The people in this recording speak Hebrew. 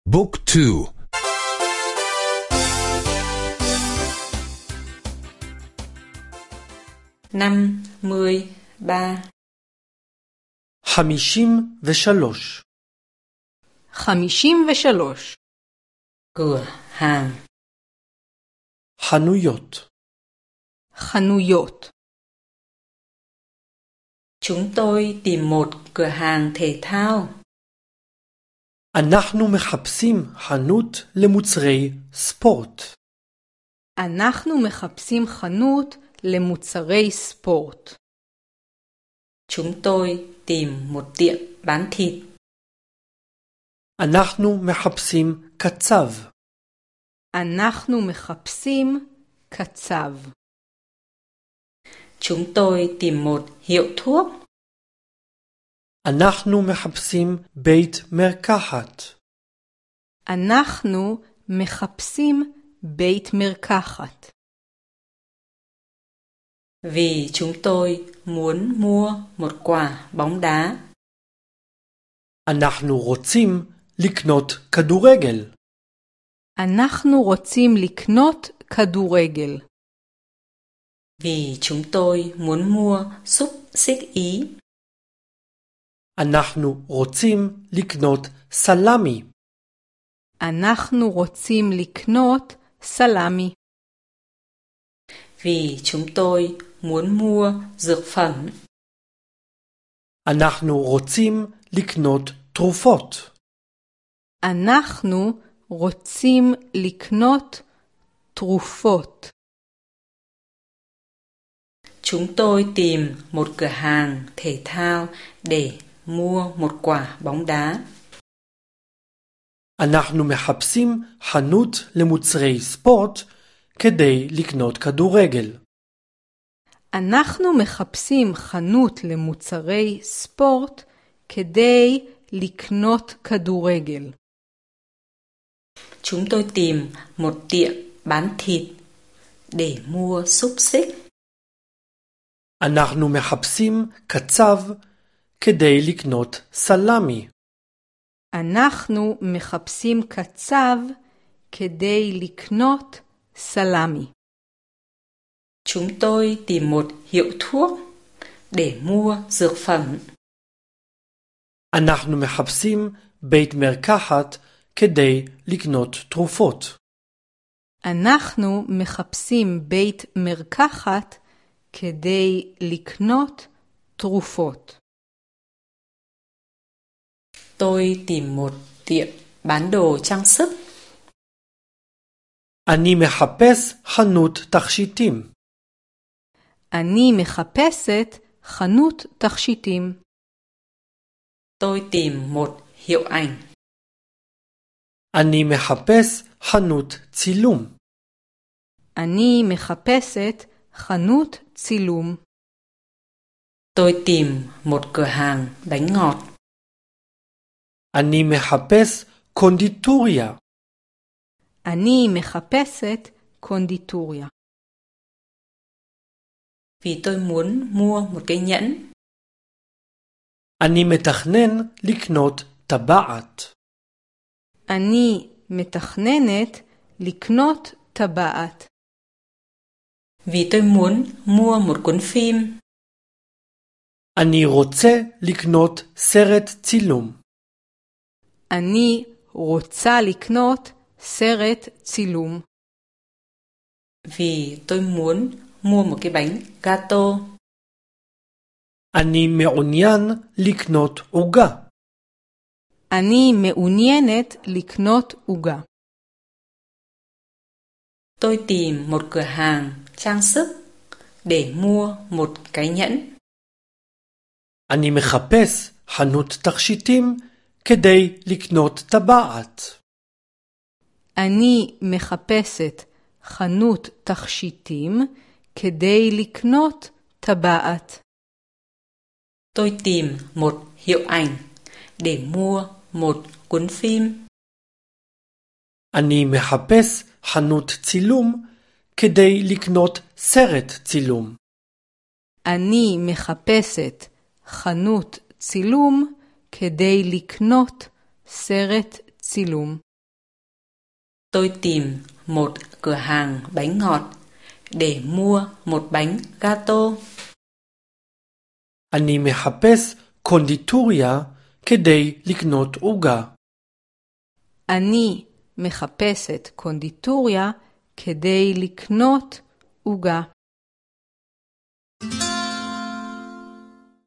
بوك تو 53 53 53 cửa hàng חנויות. חנויות. Chúng tôi tìm một cửa hàng thể thao. אנחנו מחפשים חנות למוצרי ספורט. אנחנו מחפשים חנות למוצרי ספורט. Chúng tôi tìm một tiệm bán thịt. אנחנו מחפשים קצב. אנחנו מחפשים קצב. Chúng tôi tìm một hiệu thuốc. אנחנו מחפשים בית מרקחת. אנחנו מחפשים בית מרקחת. Vì chúng tôi muốn mua một quả bóng đá. אנחנו רוצים לקנות כדורגל. אנחנו רוצים לקנות כדורגל. Vì chúng tôi muốn mua xúc xích Ý. אנחנו רוצים לקנות סלמי. אנחנו רוצים לקנות סלמי. Vì chúng tôi muốn mua dược phẩm. אנחנו רוצים לקנות תרופות. אנחנו רוצים לקנות תרופות. Chúng tôi tìm một cửa hàng thể thao để mua một quả bóng đá. אנחנו מחפשים חנות למוצרי ספורט כדי לקנות כדורגל. אנחנו מחפשים חנות למוצרי ספורט כדי לקנות כדורגל. Chúng tôi tìm một tiệm bán thịt để mua xúc xích. אנחנו מחפשים קצב כדי לקנות סלמי. אנחנו מחפשים קצב כדי לקנות סלמי. Chúng tôi tìm một hiệu thuốc để mua dược phẩm. אנחנו מחפשים בית מרקחת כדי לקנות תרופות. אנחנו מחפשים בית מרקחת כדי לקנות תרופות. Tôi tìm một tiệm bán đồ trang sức. אני מחפש חנות תכשיטים. אני מחפשת חנות תכשיטים. Tôi tìm một hiệu ảnh. אני מחפש חנות צילום. אני מחפשת חנות צילום. Tôi tìm một cửa hàng bánh ngọt. אני מחפש קונדיטוריה. אני מחפשת קונדיטוריה. Vì tôi muốn mua một cái nhẫn. אני מתכנן לקנות טבעת. אני מתכננת לקנות טבעת. Vì tôi muốn mua một cuốn phim. אני רוצה לקנות סרט צילום. אני רוצה לקנות סרט צילום. Vì tôi muốn mua một cái bánh gato. אני מעוניין לקנות עוגה. אני מעוניינת לקנות עוגה. Tôi tìm một cửa hàng trang sức để mua một cái nhẫn. אני מחפש חנות תכשיטים כדי לקנות טבעת. אני מחפשת חנות תכשיטים כדי לקנות טבעת. Tôi tìm một hiệu ảnh để mua một cuốn phim. אני מחפש חנות צילום כדי לקנות סרט צילום. אני מחפשת חנות צילום כדי לקנות סרט צילום. Tôi tìm một cửa hàng bánh ngọt để mua một bánh gato. אני מחפש קונדיטוריה כדי לקנות עוגה. אני מחפשת קונדיטוריה כדי לקנות עוגה.